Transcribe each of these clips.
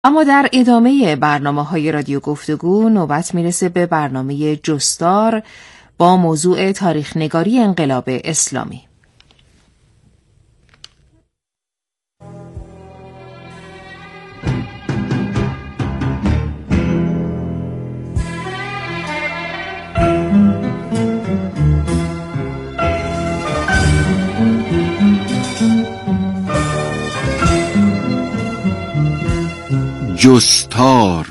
اما در ادامه برنامه‌های رادیو گفتگو نوبت میرسه به برنامه جستار با موضوع تاریخ نگاری انقلاب اسلامی. جستار.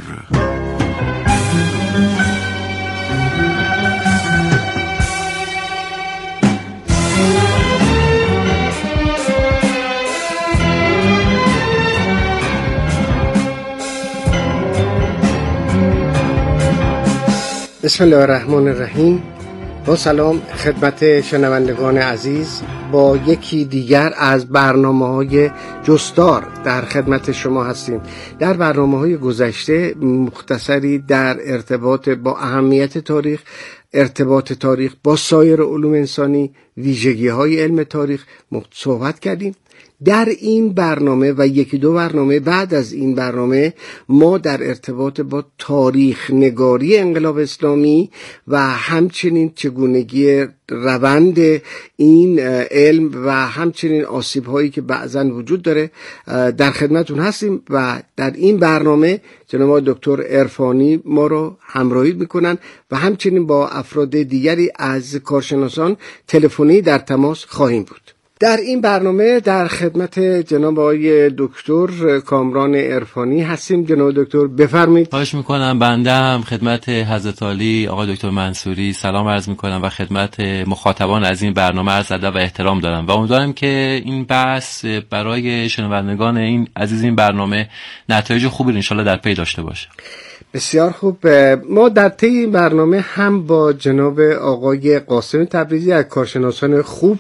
بسم الله الرحمن الرحیم. با سلام خدمت شنوندگان عزیز، با یکی دیگر از برنامه‌های جستار در خدمت شما هستیم. در برنامه‌های گذشته مختصری در ارتباط با اهمیت تاریخ، ارتباط تاریخ با سایر علوم انسانی، ویژگی‌های علم تاریخ صحبت کردیم. در این برنامه و یکی دو برنامه بعد از این برنامه ما در ارتباط با تاریخ نگاری انقلاب اسلامی و همچنین چگونگی روند این علم و همچنین آسیب هایی که بعضا وجود داره در خدمتون هستیم و در این برنامه جناب دکتر عرفانی ما رو همراهی میکنن و همچنین با افراد دیگری از کارشناسان تلفنی در تماس خواهیم بود. در این برنامه در خدمت جناب آقای دکتر کامران عرفانی هستیم. جناب دکتر بفرمایید. خواهش میکنم. بنده هم خدمت حضرت عالی آقای دکتر منصوری سلام عرض میکنم و خدمت مخاطبان از این برنامه عرض ادب و احترام دارم و امیدوارم که این بحث برای شنوندگان این عزیز این برنامه نتایج خوبی انشالله در پی داشته باشه. بسیار خوب. ما در طی این برنامه هم با جناب آقای قاسم تبریزی از کارشناسان خوب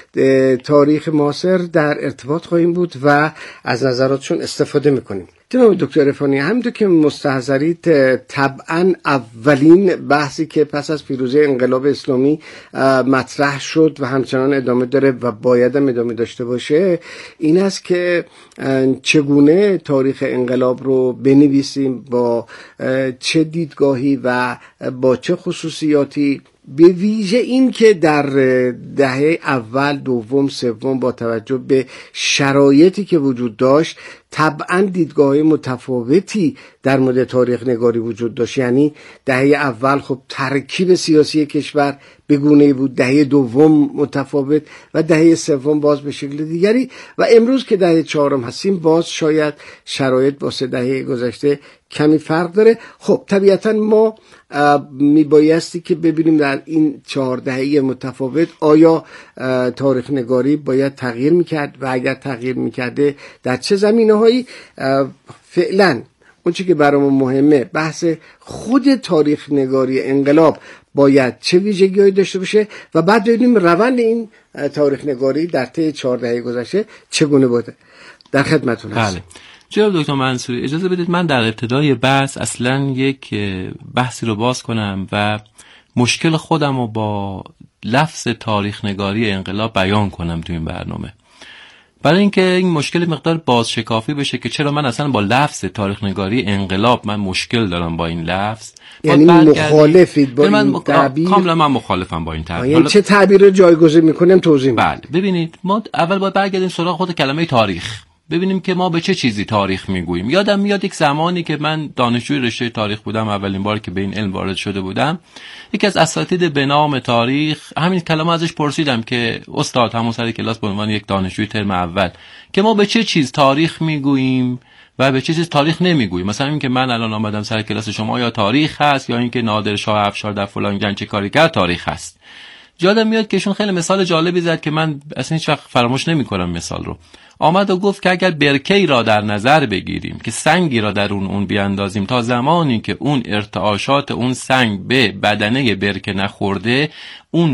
تاریخ معاصر در ارتباط خواهیم بود و از نظراتشون استفاده میکنیم. جناب دکتر عرفانی، همونطور که مستحضرید طبعا اولین بحثی که پس از پیروزی انقلاب اسلامی مطرح شد و همچنان ادامه داره و باید هم ادامه داشته باشه این است که چگونه تاریخ انقلاب رو بنویسیم، با چه دیدگاهی و با چه خصوصیاتی، به ویژه این که در دهه اول، دوم، سوم با توجه به شرایطی که وجود داشت طبعا دیدگاه متفاوتی در مورد تاریخ نگاری وجود داشت. یعنی دهه اول خب ترکیب سیاسی کشور به گونه‌ای بود، دهه دوم متفاوت و دهه سوم باز به شکل دیگری و امروز که دهه چهارم هستیم باز شاید شرایط با سه دهه گذشته کمی فرق داره. خب طبیعتا ما میبایستی که ببینیم در این 4 دهه متفاوت آیا تاریخ نگاری باید تغییر میکرد و اگر تغییر میکرده در چه زمینه‌هایی. فعلا اون چیزی که برامون مهمه بحث خود تاریخ نگاری انقلاب باید چه ویژگی‌هایی داشته باشه و بعد ببینیم روند این تاریخ نگاری در طی 4 دهه گذشته چگونه بوده. در خدمتتون هستم. جناب دکتر منصوری، اجازه بدید من در ابتدای بحث اصلا یک بحثی رو باز کنم و مشکل خودم رو با لفظ تاریخ نگاری انقلاب بیان کنم تو این برنامه، برای اینکه این مشکل مقدار بازشکافی بشه که چرا من اصلا با لفظ تاریخ نگاری انقلاب من مشکل دارم با این لفظ. یعنی مخالفید با این تعبیر؟ کاملا من مخالفم با این تعبیر. یعنی چه تعبیر رو جایگزین میکنیم توضیح میدم. بله ببینید، ما اول باید برگردیم سراغ خود کلمه تاریخ، ببینیم که ما به چه چیزی تاریخ میگوییم. یادم میاد یک زمانی که من دانشجوی رشته تاریخ بودم، اولین بار که به این علم وارد شده بودم، یکی از اساتید به نام تاریخ همین کلمه ازش پرسیدم که استاد، همون سر کلاس به عنوان یک دانشجوی ترم اول، که ما به چه چیز تاریخ میگوییم و به چه چیز تاریخ نمیگوییم. مثلا این که من الان آمدم سر کلاس شما یا تاریخ هست، یا اینکه نادر شاه افشار در فلان گنج چه کاری کرد تاریخ هست. یادم میاد که ایشون خیلی مثال جالبی زد که من اصلا هیچ وقت فراموش نمی‌کنم مثال رو. آمد و گفت که اگر برکه‌ای را در نظر بگیریم که سنگی را در اون بیاندازیم، تا زمانی که اون ارتعاشات اون سنگ به بدنه برکه نخورده، اون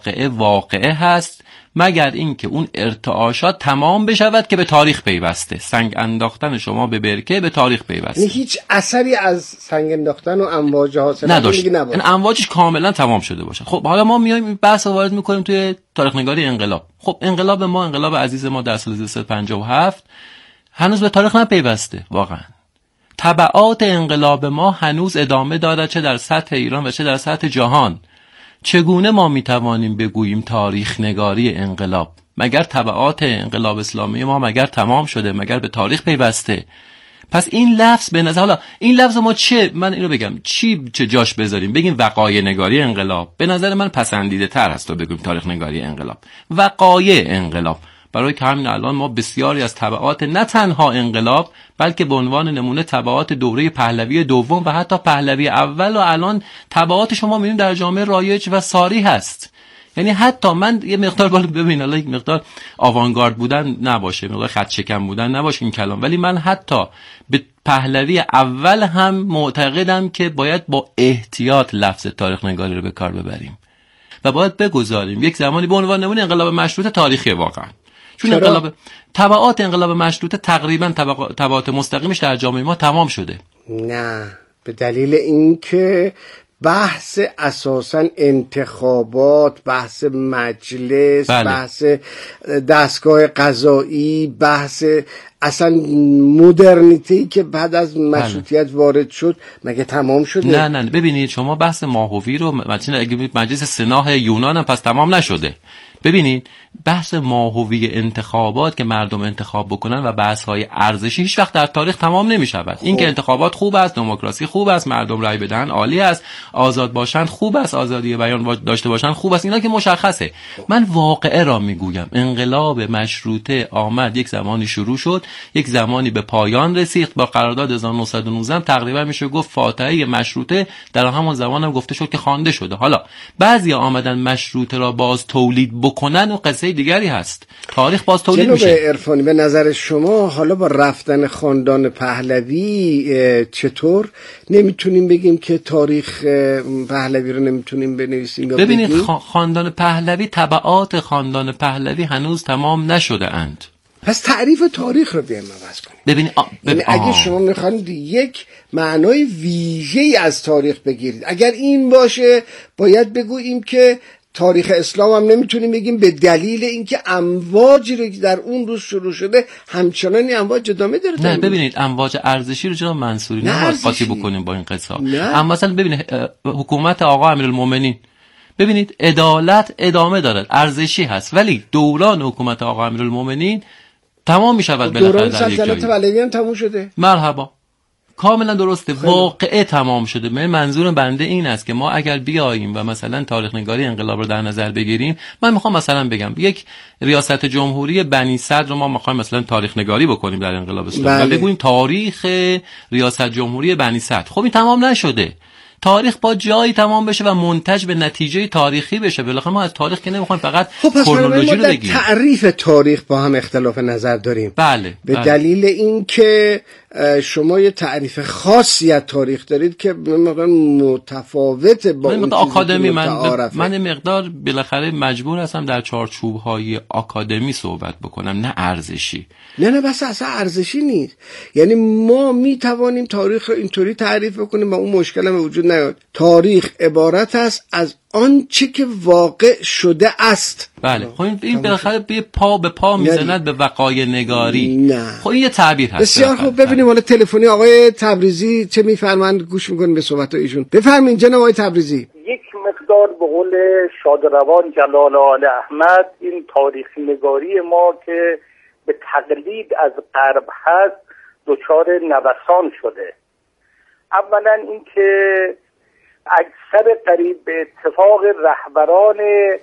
واقعه هست، مگر اینکه اون ارتعاشات تمام بشود که به تاریخ پیوسته. سنگ انداختن شما به برکه به تاریخ پیوسته، هیچ اثری از سنگ انداختن و امواج حاصل نداشت، این امواجش کاملا تمام شده باشه. خب حالا ما میایم بحث وارد میکنیم توی تاریخ نگاری انقلاب. خب انقلاب ما، انقلاب عزیز ما در سال 1357 هنوز به تاریخ نپیوسته. واقعا تبعات انقلاب ما هنوز ادامه دارد، چه در سطح ایران و چه در سطح جهان. چگونه ما میتوانیم بگوییم تاریخ نگاری انقلاب؟ مگر تبعات انقلاب اسلامی ما مگر تمام شده؟ مگر به تاریخ پیوسته؟ پس این لفظ به نظر، حالا این لفظ ما چه، من اینو بگم چه جاش بذاریم؟ بگیم وقایع نگاری انقلاب، به نظر من پسندیده تر هست تا بگیم تاریخ نگاری انقلاب. وقایع انقلاب، برای که همین الان ما بسیاری از تبعات نه تنها انقلاب بلکه به عنوان نمونه تبعات دوره پهلوی دوم و حتی پهلوی اول و الان تبعات شما می‌بینید در جامعه رایج و ساری هست. یعنی حتی من یه مقدار ببین، حالا یک مقدار آوانگارد بودن نباشه، مقدار خط شکن بودن نباشه این کلام، ولی من حتی به پهلوی اول هم معتقدم که باید با احتیاط لفظ تاریخ نگاری رو به کار ببریم و باید بگذاریم یک زمانی به عنوان نمونه انقلاب مشروطه تاریخی واقعا، چون تبعات انقلاب مشروطه تقریبا تبعات مستقیمش در جامعه ما تمام شده. نه، به دلیل اینکه بحث اساساً انتخابات، بحث مجلس، بله. بحث دستگاه قضایی، بحث اصلا مدرنیتی که بعد از مشروطیت وارد شد مگه تمام شده؟ نه ببینید شما بحث ماهوی رو اگه مجلس سناه یونان هم پس تمام نشده. ببینید بحث ماهوی انتخابات که مردم انتخاب بکنن و بحث‌های ارزشی هیچ وقت در تاریخ تمام نمی‌شود. این که انتخابات خوب است، دموکراسی خوب است، مردم رأی بدن عالی است، آزاد باشند خوب است، آزادی بیان داشته باشند خوب است، اینا که مشخصه. من واقعه را میگویم. انقلاب مشروطه آمد، یک زمانی شروع شد، یک زمانی به پایان رسید. با قرارداد 1919 تقریبا میشه گفت فاتحه مشروطه در همون زمان هم گفته شد که خوانده شده. حالا بعضیا آمدن مشروطه را باز تولید بکنن و قصه دیگری هست. تاریخ باز تولید میشه. جناب عرفانی، به نظر شما حالا با رفتن خاندان پهلوی چطور نمیتونیم بگیم که تاریخ پهلوی رو نمیتونیم بنویسیم؟ ببینید خاندان پهلوی، تبعات خاندان پهلوی هنوز تمام نشده اند. پس تعریف تاریخ رو بیایم عوض کنیم. ببینید اگه شما میخواید یک معنای ویژه‌ای از تاریخ بگیرید، اگر این باشه باید بگوییم که تاریخ اسلام هم نمیتونیم بگیم، به دلیل اینکه امواجی رو که در اون روز شروع شده همچنان این امواج ادامه داره. نه ببینید امواج ارزشی رو جناب منصوری نباید قاطی بکنیم با این قصه. اما مثلا ببینید حکومت آقا امیرالمومنین، ببینید عدالت ادامه دارد، ارزشی هست، ولی دوران حکومت آقا امیرالمومنین تمام میشود بالاخره در یک جایی. سلطنت پهلوی هم تموم شده. مرحبا، کاملا درسته، واقعه تمام شده. من منظور بنده این است که ما اگر بیاییم و مثلا تاریخ نگاری انقلاب رو در نظر بگیریم، من میخوام مثلا بگم یک ریاست جمهوری بنی صدر رو ما میخوایم مثلا تاریخ نگاری بکنیم در انقلاب اسلامی و بگوییم تاریخ ریاست جمهوری بنی صدر. خب این تمام نشده. تاریخ با جایی تمام بشه و منتج به نتیجه تاریخی بشه. بالاخره ما از تاریخ که نمیخوایم فقط کرونولوژی رو بگیم. تعریف تاریخ با هم اختلاف نظر داریم. بله. به دلیل اینکه شما یه تعریف خاصی از تاریخ دارید که متفاوت با اون آکادمی. من مقدار بالاخره مجبور هستم در چارچوب‌های آکادمی صحبت بکنم، نه ارزشی. نه بس اصلا ارزشی نیست. یعنی ما میتوانیم تاریخ رو اینطوری تعریف کنیم و اون مشکل هم وجود نیاد. تاریخ عبارت است از آنچه که واقع شده است. بله. خب این بالاخره پا به پا میزند به وقایع نگاری. نه. خب این یه تعبیر هست. بسیار خوب. ببینیم حالا تلفنی آقای تبریزی چه میفرمایند، گوش میکنیم به صحبت ایشون. بفرمایید جناب آقای تبریزی. یک مقدار به قول شادروان جلال آل احمد این تاریخ نگاری ما که به تقلید از غرب هست دچار نوسان شده. اولا اینکه اکثر قریب به اتفاق رهبران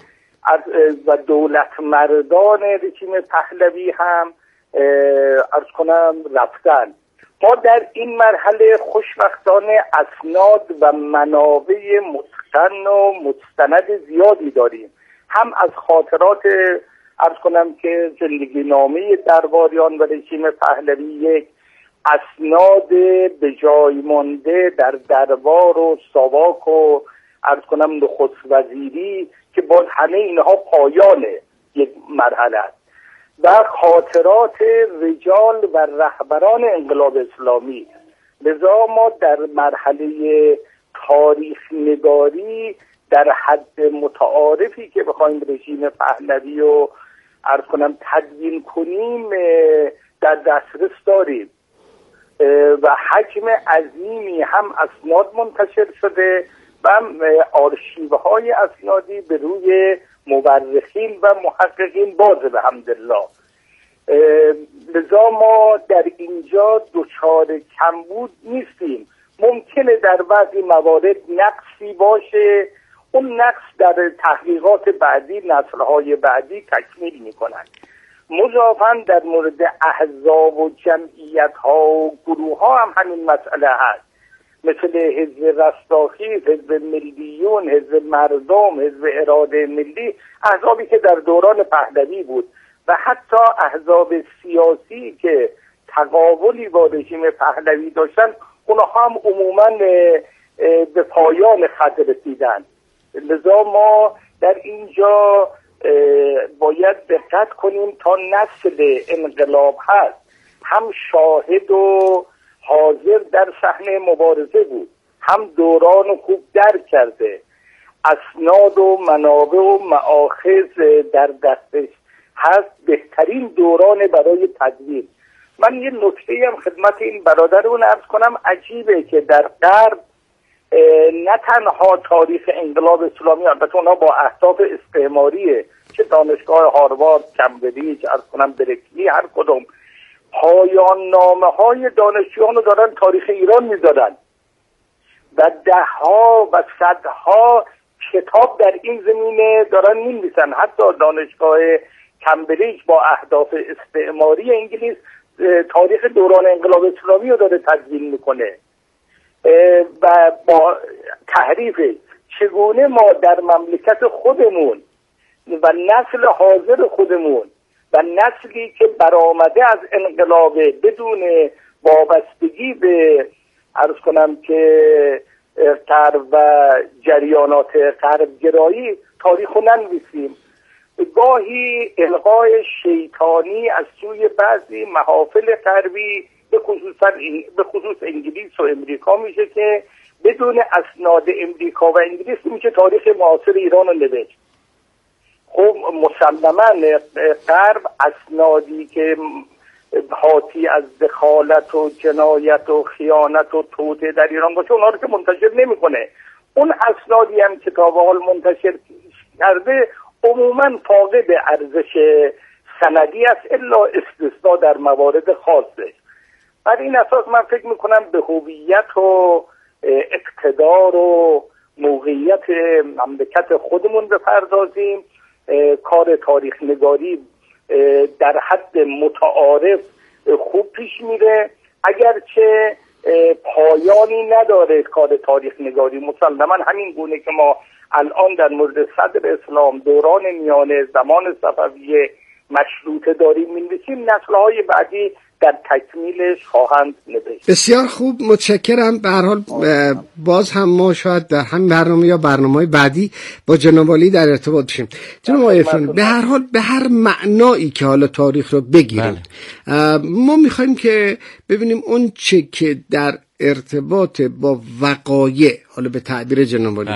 و دولت مردان رژیم پهلوی هم عرض کنم رفتن. ما در این مرحله خوشبختانه اسناد و منابع متقن و مستند زیادی داریم، هم از خاطرات عرض کنم که زندگی نامه درباریان و رژیم پهلوی، یک اسناد به جای مانده در دربار و ساواک و عرض کنم نخست وزیری که باز همه اینها پایان یک مرحله است، و خاطرات رجال و رهبران انقلاب اسلامی. لذا ما در مرحله تاریخ نگاری در حد متعارفی که بخوایم رژیم پهلوی رو عرض کنم تدوین کنیم در دسترس داریم. و حجم عظیمی هم اسناد منتشر شده و آرشیوهای اسنادی به روی مورخین و محققین بازه به حمدالله. لذا ما در اینجا دچار کمبود نیستیم. ممکنه در بعضی موارد نقصی باشه، اون نقص در تحقیقات بعدی نسل‌های بعدی تکمیل می‌کنند. مضافاً در مورد احزاب و جمعیت‌ها و گروه‌ها هم همین مسئله هست، مثل حزب رستاخیز، حزب ملیون، حزب مردم، حزب اراده ملی، احزابی که در دوران پهلوی بود و حتی احزاب سیاسی که تقابلی با رژیم پهلوی داشتن، اونها هم عموماً به پایان خط رسیدن. لذا ما در اینجا باید دقت کنیم تا نسل انقلاب هست هم شاهد و حاضر در صحنه مبارزه بود، هم دوران خوب درک کرده، اسناد و منابع و مآخذ در دستش هست، بهترین دوران برای تدوین. من یه نکته هم خدمت این برادرون عرض کنم، عجیبه که در غرب نه تنها تاریخ انقلاب اسلامی، البته اونا با اهداف استعماریه، چه دانشگاه هاروارد، کمبریج، عرض کنم برکلی، هر کدوم پایان نامه های دانشجویان رو دارن تاریخ ایران میذارن و دهها و صدها کتاب در این زمینه دارن می‌نویسن. حتی دانشگاه کمبریج با اهداف استعماری انگلیس تاریخ دوران انقلاب اسلامی رو داره تدوین میکنه و با تحریف چگونه ما در مملکت خودمون و نسل حاضر خودمون و نسلی که برآمده از انقلاب بدون وابستگی به عرض کنم که غرب و جریانات غربگرایی تاریخ رو ننویسیم. گاهی القای شیطانی از سوی بعضی محافل غربی به خصوص انگلیس و امریکا میشه که بدون اسناد امریکا و انگلیس میشه تاریخ معاصر ایران رو نوشت. خب مسلماً غرب اسنادی که حاتی از دخالت و جنایت و خیانت و توطئه در ایران باشه اونها رو که منتشر نمیکنه. اون اسنادی هم که تا به حال منتشر کرده عموماً فاقد ارزش سندی است الا استثنا در موارد خاصه. بر این اساس من فکر میکنم به هویت و اقتدار و موقعیت مملکت خودمون بپردازیم. کار تاریخ نگاری در حد متعارف خوب پیش میره، اگرچه پایانی نداره کار تاریخ نگاری. مسلماً همین گونه که ما الان در مورد صدر اسلام، دوران میانه، زمان صفویه، مشروطه داریم می‌نویسیم، نسل‌های بعدی در تکمیلش خواهند نوشت. بسیار خوب، متشکرم. به هر حال باز هم ما شاید در همین برنامه یا برنامه‌های بعدی با جناب عالی در ارتباط بشیم. جناب آقای عرفانی، به هر حال به هر معنایی که حالا تاریخ رو بگیریم ما می‌خوایم که ببینیم اون چه که در ارتباط با وقایع، حالا به تعبیر جناب عالی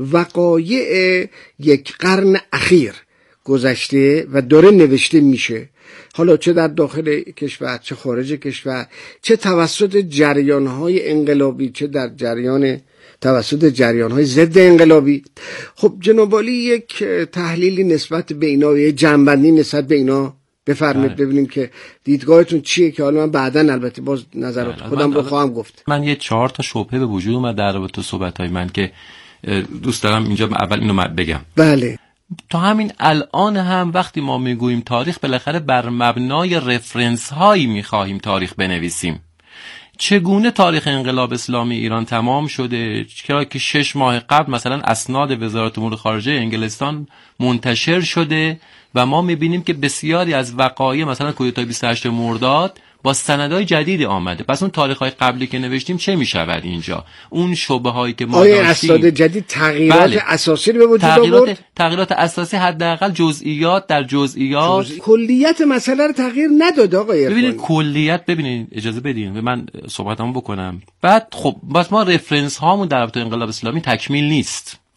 وقایع یک قرن اخیر گذشته و داره نوشته میشه، حالا چه در داخل کشور چه خارج کشور، چه توسط جریان‌های انقلابی چه در توسط جریان‌های ضد انقلابی. خب جناب عالی یک تحلیلی نسبت به اینا و یک جنبندی نسبت به اینا بفرمایید ببینیم که دیدگاهتون چیه، که حالا من بعداً البته باز نظرات خودم رو خواهم گفت. من یه 4 تا شبهه به وجود اومد در رابطه با صحبت‌های من که دوست دارم اینجا اول اینو بگم. بله. تا همین الان هم وقتی ما میگوییم تاریخ، بالاخره بر مبنای رفرنس هایی میخواهیم تاریخ بنویسیم. چگونه تاریخ انقلاب اسلامی ایران تمام شده؟ چرا که 6 ماه قبل مثلا اسناد وزارت امور خارجه انگلستان منتشر شده و ما میبینیم که بسیاری از وقایع مثلا کودتای 28 مرداد با سندهای جدید آمده. پس اون تاریخ‌های قبلی که نوشتیم چه میشود اینجا؟ اون شبهه‌هایی که ما داشتیم، اسناد جدید تغییرات اساسی به وجود آورد. تغییرات اساسی، حداقل جزئیات در جزئیات. کلیت مسئله رو تغییر نداد آقای عرفانی. ببینید کلیت، ببینید اجازه بدین من صحبتامو بکنم. بعد خب بس ما رفرنس هامون در رابطه انقلاب اسلامی تکمیل نیست.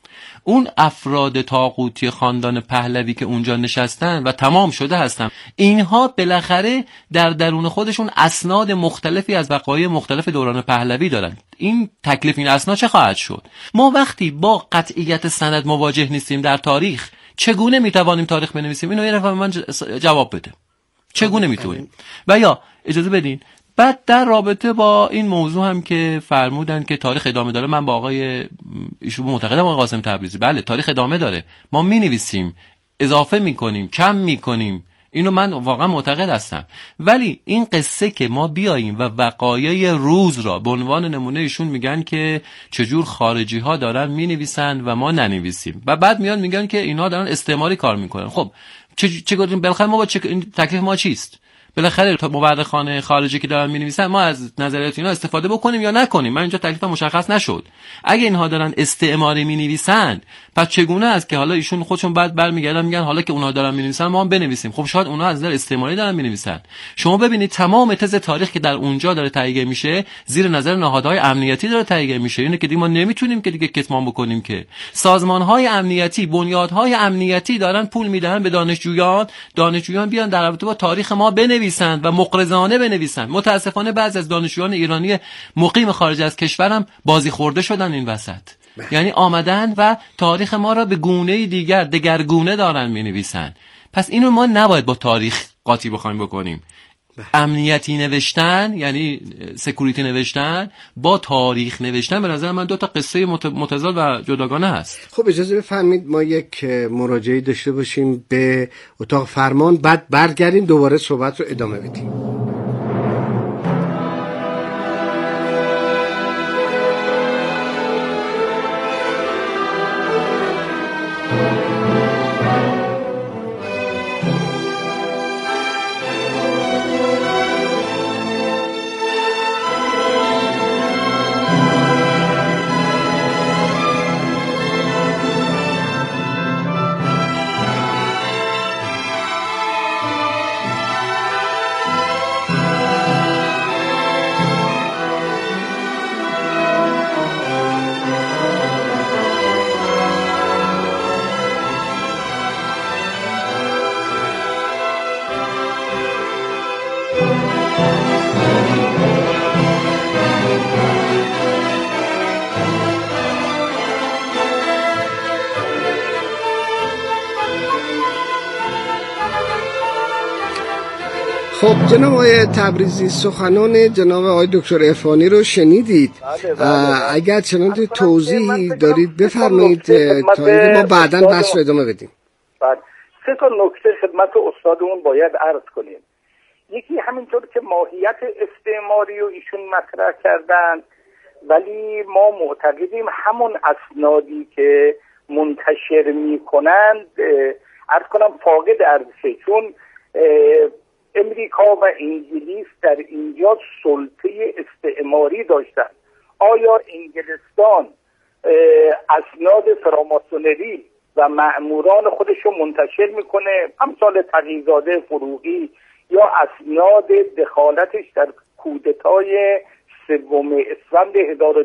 اون افراد طاغوتی خاندان پهلوی که اونجا نشستن و تمام شده هستن، اینها بالاخره در درون خودشون اسناد مختلفی از وقایع مختلف دوران پهلوی دارن. این تکلیف این اسناد چه خواهد شد؟ ما وقتی با قطعیت سند مواجه نیستیم در تاریخ، چگونه میتوانیم تاریخ بنویسیم؟ اینو یه نفر من جواب بده. چگونه میتونیم؟ و یا اجازه بدین بعد در رابطه با این موضوع هم که فرمودن که تاریخ ادامه داره، من با آقای ایشون معتقدم، آقای قاسم تبریزی، بله تاریخ ادامه داره، ما مینویسیم، اضافه میکنیم، کم میکنیم، اینو من واقعا معتقد هستم. ولی این قصه که ما بیاییم و وقایع روز را به عنوان نمونه، ایشون میگن که چجور خارجی ها دارن مینویسن و ما ننویسیم و بعد میان میگن که اینا دارن استعماری کار میکنن. خب چه گفتیم بالاخره ما با این تکلیف ما چیست؟ بالاخره مورخان خارجی که دارن می‌نویسن ما از نظریات اینا استفاده بکنیم یا نکنیم؟ من اینجا تکلیفم مشخص نشد. اگه اینها دارن استعماری می‌نویسن، پس چگونه است که حالا ایشون خودشون بعد برمیگردن میگن حالا که اونها دارن می‌نویسن ما هم بنویسیم؟ خب شاید اونها از نظر استعماری دارن می‌نویسن. شما ببینید تمام تز تاریخ که در اونجا داره تهیه میشه زیر نظر نهادهای امنیتی داره تهیه میشه. اینه که دیگه ما نمیتونیم که دیگه کتمان بکنیم که سازمان‌های امنیتی، بنیادهای امنیتی دارن پول میدن به دانشجویان بیان در رابطه با تاریخ ما بنویسند و مقرضانه بنویسند. متاسفانه بعضی از دانشجویان ایرانی مقیم خارج از کشورم بازی خورده شدن این وسط. یعنی آمدن و تاریخ ما را به گونه دیگر دگرگونه دارن می‌نویسن. پس اینو ما نباید با تاریخ قاطی بخوایم بکنیم. امنیتی نوشتن یعنی سکوریتی نوشتن با تاریخ نوشتن به نظر من دو تا قصه متضاد و جداگانه هست. خب اجازه بفرمایید ما یک مراجعه داشته باشیم به اتاق فرمان، بعد برگردیم دوباره صحبت رو ادامه بدیم. خب جناب آقای تبریزی، سخنان جناب آقای دکتر عرفانی رو شنیدید. اگر چنانچه توضیحی دارید بفرمایید تا اینکه ما بعداً بحث رو ادامه بدیم. سه تا نکته خدمت استادمون باید عرض کنیم. یکی همینطور که ماهیت استعماری رو ایشون مطرح کردن، ولی ما معتقدیم همون اسنادی که منتشر میکنند عرض کنم فاقد ارزشه، چون امریکا و انگلیس در اینجا سلطه استعماری داشتن. آیا انگلستان اسناد فراماسونری و مأموران خودش رو منتشر میکنه، امثال تقی‌زاده فروغی، یا اسناد دخالتش در کودتای 3 اسفند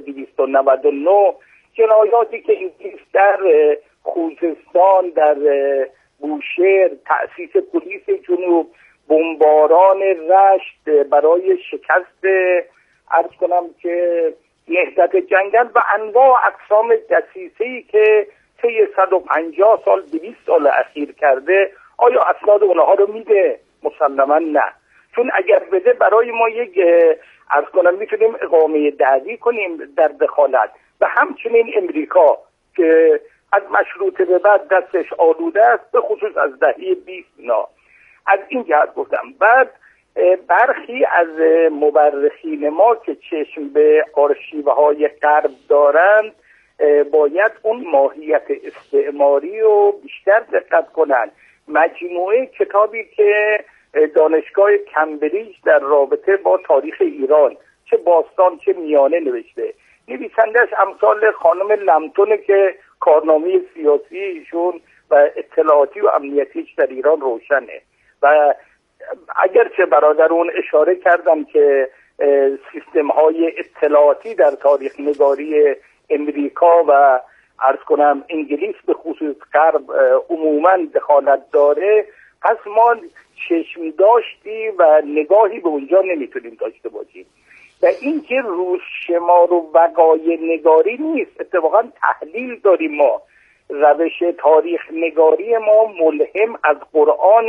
1299، جنایاتی که انگلیس در خوزستان، در بوشهر، تأسیس پلیس جنوب، بمباران رشت برای شکست عرض کنم که نهضت جنگل و انواع اقسام دسیسه‌ای که طی 150 سال 200 سال اخیر کرده، آیا اسناد اونها رو میده؟ مسلما نه. چون اگر بده برای ما یک عرض کنم میتونیم اقامه دعوی کنیم در دخالت. و همچنین امریکا که از مشروطه به بعد دستش آلوده است، به خصوص از دهه 20 از این جهت گفتم. بعد برخی از مورخین ما که چشم به آرشیوهای غرب دارند باید اون ماهیت استعماری رو بیشتر دقت کنند. مجموعه کتابی که دانشگاه کمبریج در رابطه با تاریخ ایران چه باستان چه میانه نوشته، نویسندش امثال خانم لمتونه که کارنامه سیاسی ایشون و اطلاعاتی و امنیتیش در ایران روشنه. و اگرچه برادرون اشاره کردم که سیستم های اطلاعاتی در تاریخ نگاری امریکا و عرض کنم انگلیس به خصوص غرب عموما دخالت داره، پس ما چشم داشتی و نگاهی به اونجا نمیتونیم داشته باشیم. و اینکه روزشمار و وقایع نگاری نیست، اتفاقا تحلیل داریم. ما روش تاریخ نگاری ما ملهم از قرآن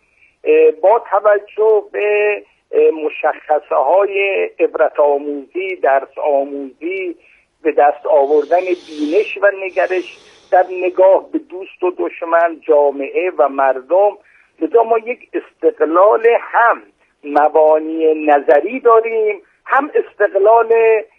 با توجه به مشخصه های عبرت آموزی، درس آموزی، به دست آوردن بینش و نگرش در نگاه به دوست و دشمن، جامعه و مردم. لذا ما یک استقلال هم مبانی نظری داریم، هم استقلال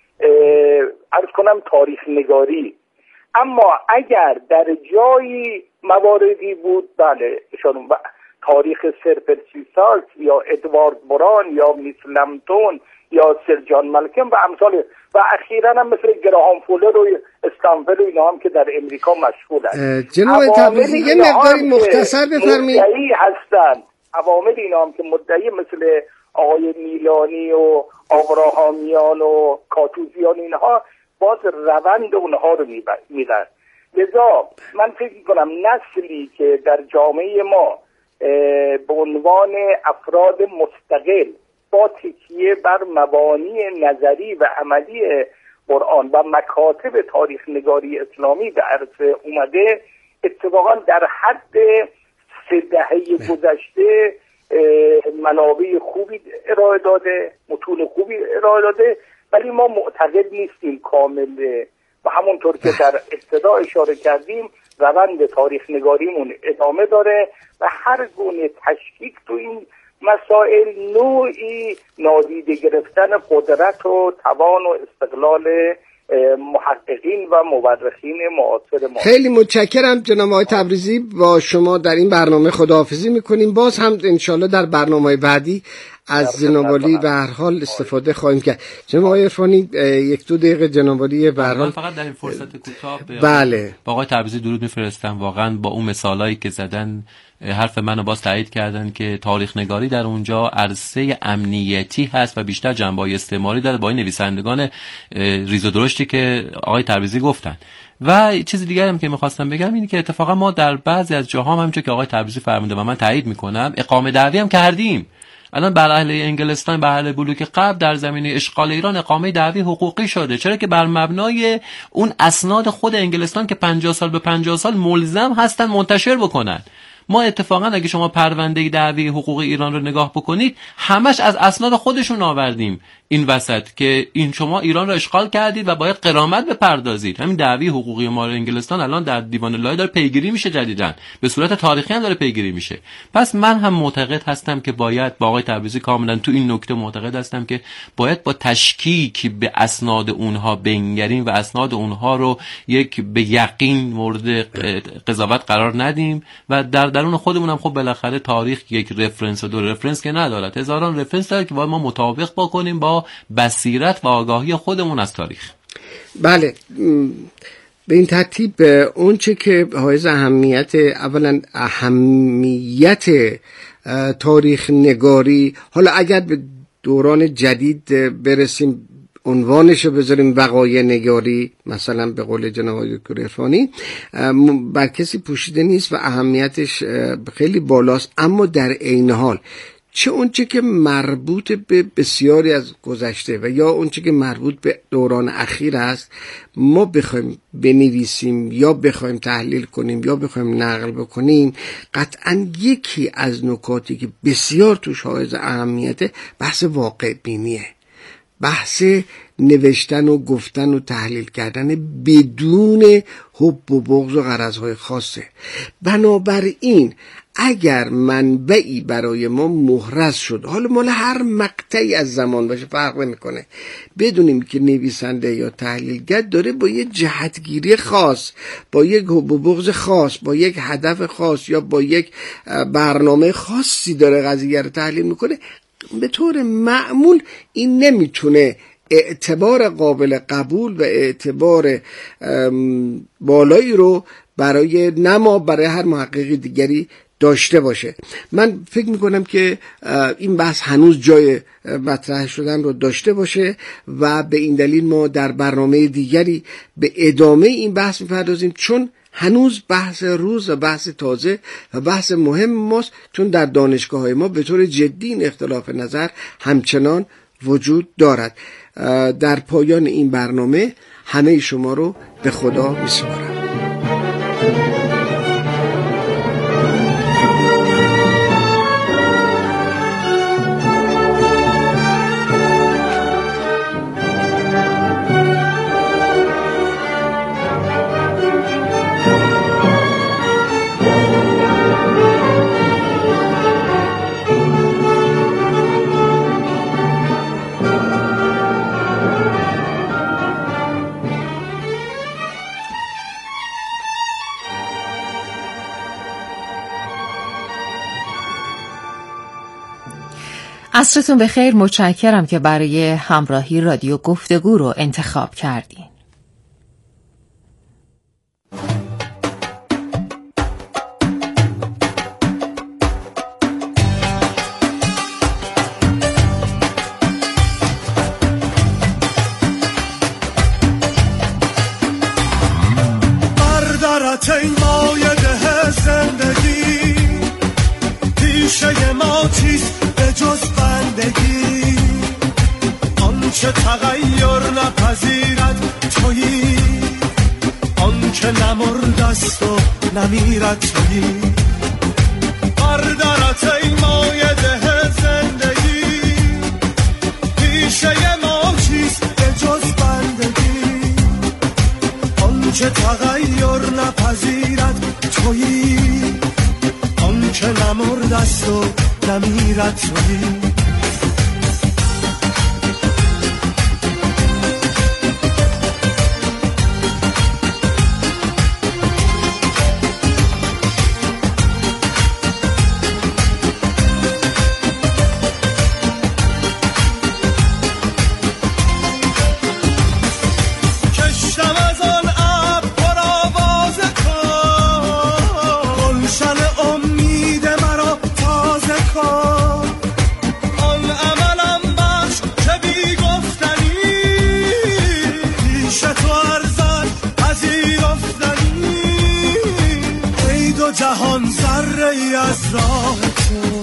عرض کنم تاریخ نگاری. اما اگر در جایی مواردی بود، بله تاریخ سر پرسی سالز یا ادوارد بران یا میس لمتون یا سر جان مالکم و امثال، و اخیراً هم مثل گراهام فولر و استانفل و اینا هم که در امریکا مشغولن. جناب تبریزی یه مقداری مختصر بفرمایید. مدعی هستن، عوامل اینا هم که مدعی مثل آقای میلانی و آبراهامیان و کاتوزیان، اینها باز روند اونها رو میدن. لذا من فکر میکنم نسلی که در جامعه ما به عنوان افراد مستقل با تکیه بر مبانی نظری و عملی قرآن و مکاتب تاریخ نگاری اسلامی به عرصه اومده، اتفاقا در حد 3 دهه گذشته منابع خوبی ارائه داده، متون خوبی ارائه داده، ولی ما معتقد نیستیم کامل. و همونطور که در ابتدا اشاره کردیم، روند تاریخ نگاریمون ادامه داره و هر گونه تشکیک تو این مسائل نوعی نادیده گرفتن قدرت و توان و استقلال محققین و مورخین معاصر ما. خیلی متشکرم جناب آقای تبریزی. با شما در این برنامه خداحافظی میکنیم. باز هم انشالله در برنامه بعدی از جناب عالی به هر حال استفاده خواهیم کرد. جناب آقای عرفانی 1-2 دقیقه جناب عالی به هر حال فقط در این فرصت کوتاه بله با آقای تبریزی درود میفرستم. واقعا با اون مثالایی که زدن حرف منو باز تایید کردن که تاریخ نگاری در اونجا عرصه امنیتی هست و بیشتر جنبه‌های استعماری داره، با این نویسندگان ریز و درشتی که آقای تبریزی گفتن. و چیز دیگه هم که می‌خواستم بگم اینه که اتفاقا ما در بعضی از جاها همونجوری که آقای تبریزی فرموده و من تایید میکنم اقامه دعوی هم کردیم. الان بر اهل انگلستان، بر اهل بلوک غرب در زمینه اشغال ایران اقامه دعوی حقوقی شده. چرا که بر مبنای اون اسناد خود انگلستان که 50 سال به 50 سال ملزم هستن منتشر بکنن. ما اتفاقا اگه شما پرونده دعوی حقوقی ایران رو نگاه بکنید، همش از اسناد خودشون آوردیم این وسط که این شما ایران رو اشغال کردید و باید غرامت بپردازید. همین دعوی حقوقی ما انگلستان الان در دیوان لایه داره پیگیری میشه، جدیداً به صورت تاریخی هم داره پیگیری میشه. پس من هم معتقد هستم که باید با آقای تبریزی کاملا تو این نکته معتقد هستم که باید با تشکیک به اسناد اونها بنگریم و اسناد اونها رو یک به یقین مورد قضاوت قرار ندیم و در درون خودمون هم خب بالاخره تاریخ یک رفرنس و 2 رفرنس که نداره، هزاران رفرنس داره که باید ما مطابق بکنیم با بصیرت و آگاهی خودمون از تاریخ. بله، به این ترتیب اون چه که حائز اهمیت، اولا اهمیت تاریخ نگاری، حالا اگر به دوران جدید برسیم عنوانشو بذاریم وقایع نگاری، مثلا به قول جناب آقای دکتر عرفانی، بر کسی پوشیده نیست و اهمیتش خیلی بالاست. اما در عین حال چه اونچه که مربوط به بسیاری از گذشته و یا اونچه که مربوط به دوران اخیر است، ما بخوایم بنویسیم یا بخوایم تحلیل کنیم یا بخوایم نقل بکنیم، قطعا یکی از نکاتی که بسیار توش حائز اهمیته بحث واقع بینیه، بحث نوشتن و گفتن و تحلیل کردن بدون حب و بغض و غرضهای خاصه. بنابراین اگر منبعی برای ما محرز شد، حالا مال هر مقطعی از زمان باشه فرق نمیکنه، بدونیم که نویسنده یا تحلیلگر داره با یک جهتگیری خاص، با یک حب و بغض خاص، با یک هدف خاص یا با یک برنامه خاصی داره قضیه رو تحلیل میکنه، به طور معمول این نمیتونه اعتبار قابل قبول و اعتبار بالایی رو برای برای هر محقق دیگری داشته باشه. من فکر میکنم که این بحث هنوز جای مطرح شدن رو داشته باشه و به این دلیل ما در برنامه دیگری به ادامه این بحث میپردازیم، چون هنوز بحث روز و بحث تازه و بحث مهم ماست، چون در دانشگاه‌های ما به طور جدی این اختلاف نظر همچنان وجود دارد. در پایان این برنامه همه شما رو به خدا میسپارم. عصرتون بخیر. متشکرم که برای همراهی رادیو گفتگو رو انتخاب کردین. بردارت این مایده زندگی، پیشه ما چیست به جز بندگی، آنچه تغییر نپذیرد تویی، آنچه نمردست و نمیرد تویی. بردارت ای مایده زندگی، پیشه ما چیست به جز بندگی، آنچه تغییر نپذیرد تویی، آنچه نمردست و نمیرد تویی. جهان ذره‌ای از راه تو،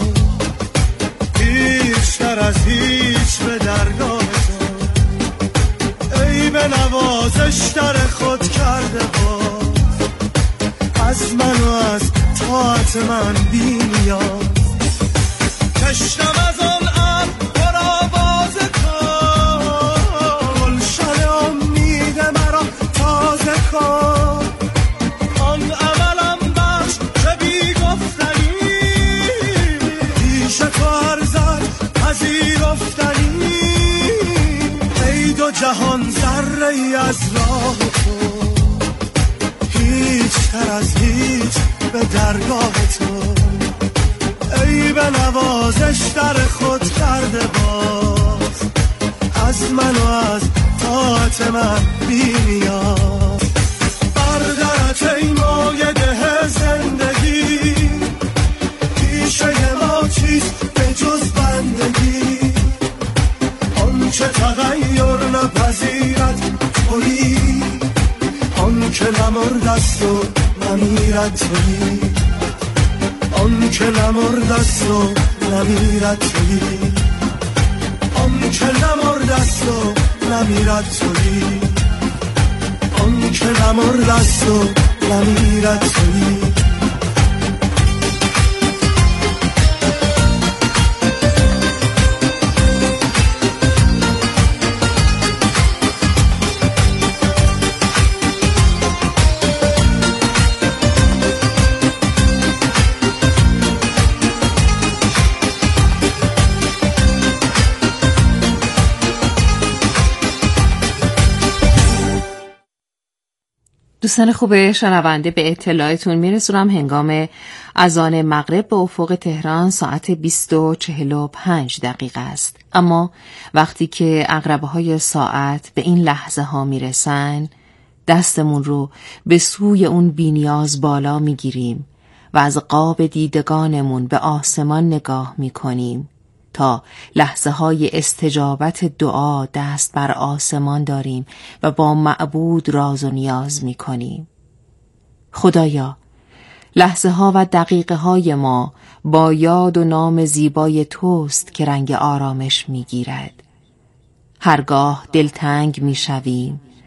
بیشتر از هیچ به درگاه تو، ای به نوازش در خود کرده باز، از من و از طاعت من بی نیاز. کشتم از آن ابر پر آواز تو، گلشن امید مرا تازه کن، آن عملم بخش که بی گفتنی، پیش تو ارزد پذیرفتنی، ای دو جهان ذره‌ای از راه تو، هیچ‌تر از هیچ به درگاه تو، ای به نوازش در خود کرده باز، از من و از طاعت من بی نیاز. بردارت ای مایده زندگی، پیشه ما چیست به جز بندگی، آنچه تغییر نپذیرد تویی، آنچه نمردست و نمیرد تویی، آنچه نمردست و نمیرد تویی، آنچه نمردست و نمیرد تویی، آنچه نمردست و نمیرد تویی. دوستان خوب شنونده، به اطلاعتون میرسونم هنگام اذان مغرب به افق تهران ساعت 20:45 است. اما وقتی که عقربه‌های ساعت به این لحظه ها میرسن، دستمون رو به سوی اون بی‌نیاز بالا میگیریم و از قاب دیدگانمون به آسمان نگاه می کنیم تا لحظه های استجابت دعا دست بر آسمان داریم و با معبود راز و نیاز می کنیم. خدایا، لحظه ها و دقیقه های ما با یاد و نام زیبای توست که رنگ آرامش می گیرد. هرگاه دلتنگ می شویم